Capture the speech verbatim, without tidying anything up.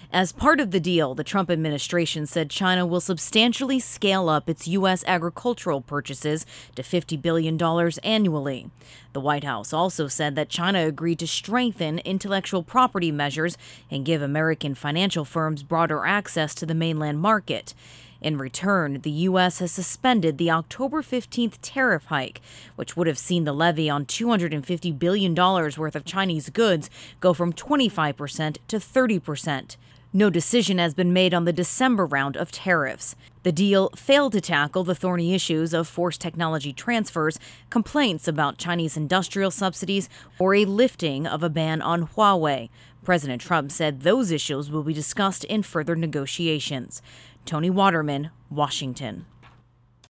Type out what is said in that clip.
As part of the deal, the Trump administration said China will substantially scale up its U S agricultural purchases to fifty billion dollars annually. The White House also said that China agreed to strengthen intellectual property measures and give American financial firms broader access to the mainland market. In return, the U S has suspended the October fifteenth tariff hike, which would have seen the levy on two hundred fifty billion dollars worth of Chinese goods go from twenty-five percent to thirty percent. No decision has been made on the December round of tariffs. The deal failed to tackle the thorny issues of forced technology transfers, complaints about Chinese industrial subsidies, or a lifting of a ban on Huawei. President Trump said those issues will be discussed in further negotiations. Tony Waterman, Washington.